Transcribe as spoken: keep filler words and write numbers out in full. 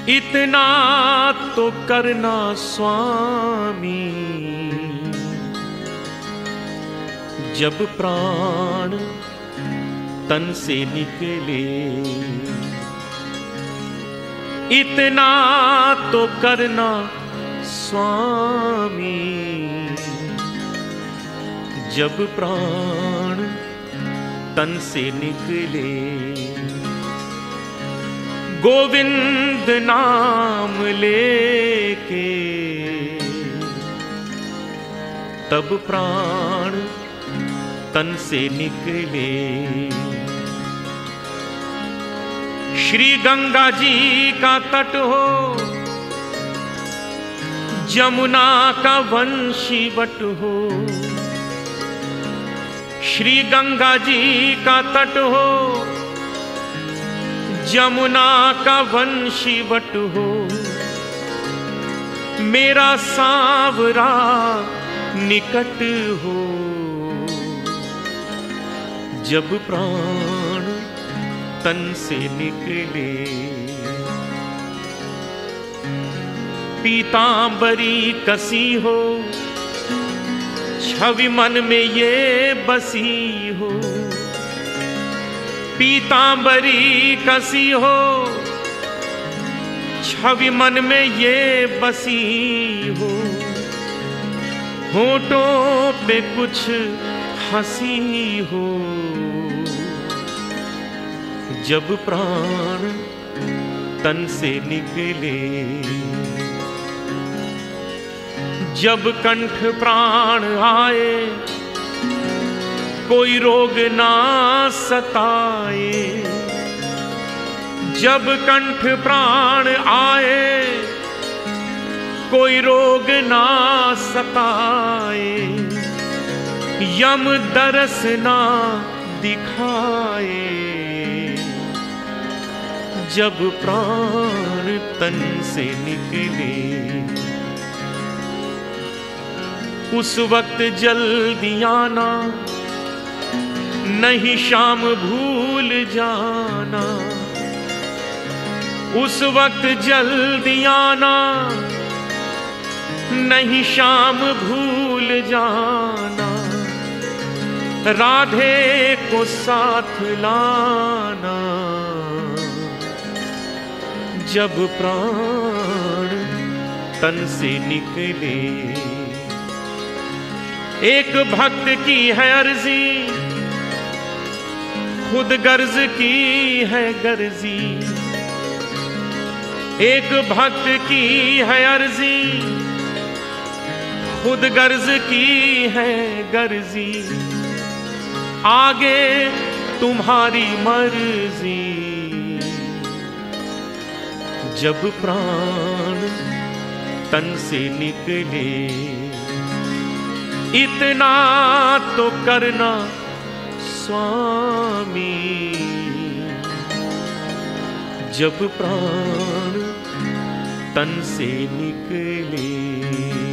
इतना तो करना स्वामी, जब प्राण तन से निकले। इतना तो करना स्वामी, जब प्राण तन से निकले। गोविंद नाम लेके तब प्राण तन से निकले। श्री गंगा जी का तट हो, जमुना का वंशीवट हो। श्री गंगा जी का तट हो, जमुना का वंशीवट हो। मेरा सांवरा निकट हो, जब प्राण तन से निकले। पीतांबरी कसी हो, छवि मन में ये बसी हो। पीतांबरी कसी हो, छवि मन में ये बसी हो। होठों पे कुछ हंसी हो, जब प्राण तन से निकले। जब कंठ प्राण आए, कोई रोग ना सताए। जब कंठ प्राण आए, कोई रोग ना सताए। यम दरस ना दिखाए, जब प्राण तन से निकले। उस वक्त जल्दी आना, नहीं शाम भूल जाना। उस वक्त जल्दी आना, नहीं शाम भूल जाना। राधे को साथ लाना, जब प्राण तन से निकले। एक भक्त की है अर्जी, खुद गर्ज की है गर्जी। एक भक्त की है अर्जी, खुद गर्ज की है गर्जी। आगे तुम्हारी मर्जी, जब प्राण तन से निकले। इतना तो करना स्वामी, जब प्राण तन से निकले।